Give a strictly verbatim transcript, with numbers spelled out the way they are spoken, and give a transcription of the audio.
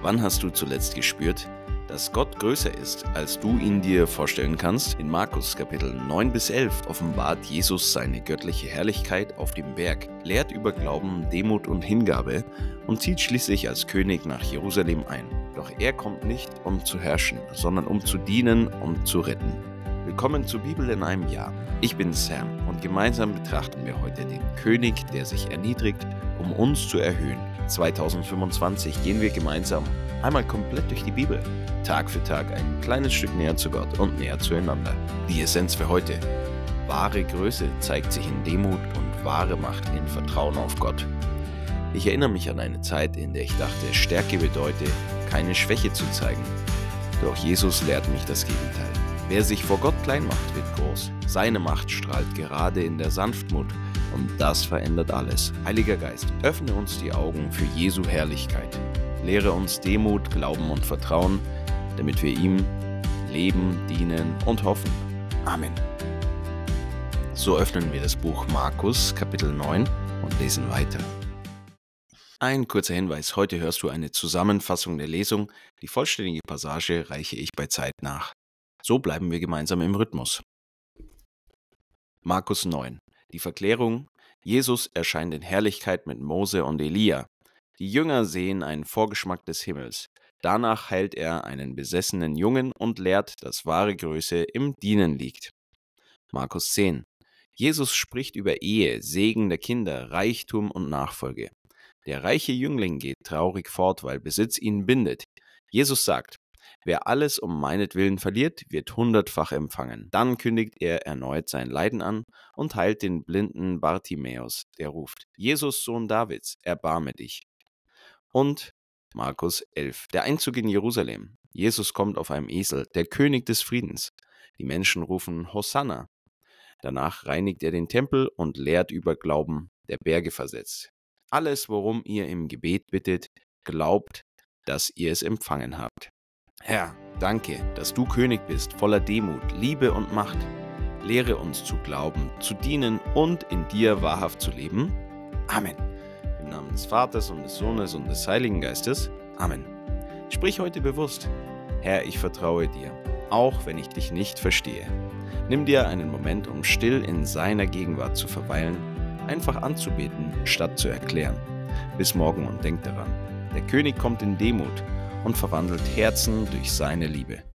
Wann hast du zuletzt gespürt, dass Gott größer ist, als du ihn dir vorstellen kannst? In Markus Kapitel neun bis elf offenbart Jesus seine göttliche Herrlichkeit auf dem Berg, lehrt über Glauben, Demut und Hingabe und zieht schließlich als König nach Jerusalem ein. Doch er kommt nicht, um zu herrschen, sondern um zu dienen und zu retten. Willkommen zur Bibel in einem Jahr. Ich bin Sam und gemeinsam betrachten wir heute den König, der sich erniedrigt, um uns zu erhöhen. zweitausendfünfundzwanzig gehen wir gemeinsam einmal komplett durch die Bibel. Tag für Tag ein kleines Stück näher zu Gott und näher zueinander. Die Essenz für heute: wahre Größe zeigt sich in Demut und wahre Macht in Vertrauen auf Gott. Ich erinnere mich an eine Zeit, in der ich dachte, Stärke bedeute, keine Schwäche zu zeigen. Doch Jesus lehrt mich das Gegenteil. Wer sich vor Gott klein macht, wird groß. Seine Macht strahlt gerade in der Sanftmut und das verändert alles. Heiliger Geist, öffne uns die Augen für Jesu Herrlichkeit. Lehre uns Demut, Glauben und Vertrauen, damit wir ihm leben, dienen und hoffen. Amen. So öffnen wir das Buch Markus, Kapitel neun und lesen weiter. Ein kurzer Hinweis: Heute hörst du eine Zusammenfassung der Lesung. Die vollständige Passage reiche ich bei Zeit nach. So bleiben wir gemeinsam im Rhythmus. Markus neun. Die Verklärung: Jesus erscheint in Herrlichkeit mit Mose und Elia. Die Jünger sehen einen Vorgeschmack des Himmels. Danach heilt er einen besessenen Jungen und lehrt, dass wahre Größe im Dienen liegt. Markus zehn. Jesus spricht über Ehe, Segen der Kinder, Reichtum und Nachfolge. Der reiche Jüngling geht traurig fort, weil Besitz ihn bindet. Jesus sagt: Wer alles um meinetwillen verliert, wird hundertfach empfangen. Dann kündigt er erneut sein Leiden an und heilt den blinden Bartimäus, der ruft: Jesus, Sohn Davids, erbarme dich. Und Markus elf. Der Einzug in Jerusalem. Jesus kommt auf einem Esel, der König des Friedens. Die Menschen rufen Hosanna. Danach reinigt er den Tempel und lehrt über Glauben, der Berge versetzt. Alles, worum ihr im Gebet bittet, glaubt, dass ihr es empfangen habt. Herr, danke, dass du König bist, voller Demut, Liebe und Macht. Lehre uns zu glauben, zu dienen und in dir wahrhaft zu leben. Amen. Im Namen des Vaters und des Sohnes und des Heiligen Geistes. Amen. Sprich heute bewusst: Herr, ich vertraue dir, auch wenn ich dich nicht verstehe. Nimm dir einen Moment, um still in seiner Gegenwart zu verweilen, einfach anzubeten, statt zu erklären. Bis morgen und denk daran: Der König kommt in Demut und verwandelt Herzen durch seine Liebe.